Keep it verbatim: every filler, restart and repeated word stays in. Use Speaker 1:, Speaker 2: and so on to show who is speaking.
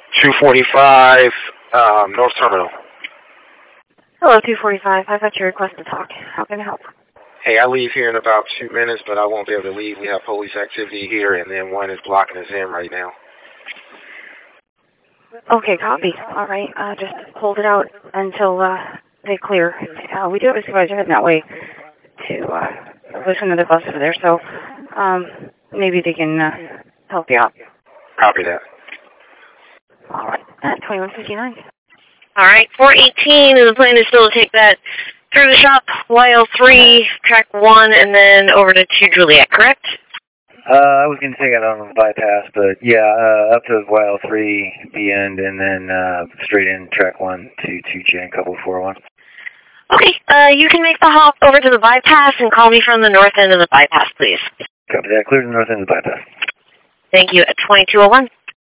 Speaker 1: two forty-five, um, North Terminal.
Speaker 2: Hello, two forty-five. I got your request to talk. How can I help?
Speaker 1: Hey, I leave here in about two minutes, but I won't be able to leave. We have police activity here, and then one is blocking us in right now.
Speaker 2: Okay, copy. All right, uh, just hold it out until uh, they clear. Uh, we do have a supervisor heading that way to uh, listen to the bus over there, so um, maybe they can uh, help you out.
Speaker 1: Copy that.
Speaker 2: All right, at twenty-one fifty-nine.
Speaker 3: All right, four eighteen, and the plan is still to take that through the shop, Y L three, track one, and then over to two Juliet, correct?
Speaker 4: Uh, I was going to take it on the bypass, but yeah, uh, up to Y L three at the end, and then uh, straight in track one to two J couple four one.
Speaker 3: Okay, uh, you can make the hop over to the bypass and call me from the north end of the bypass, please.
Speaker 4: Copy that. Clear to the north end of the bypass.
Speaker 3: Thank you, at twenty-two oh one.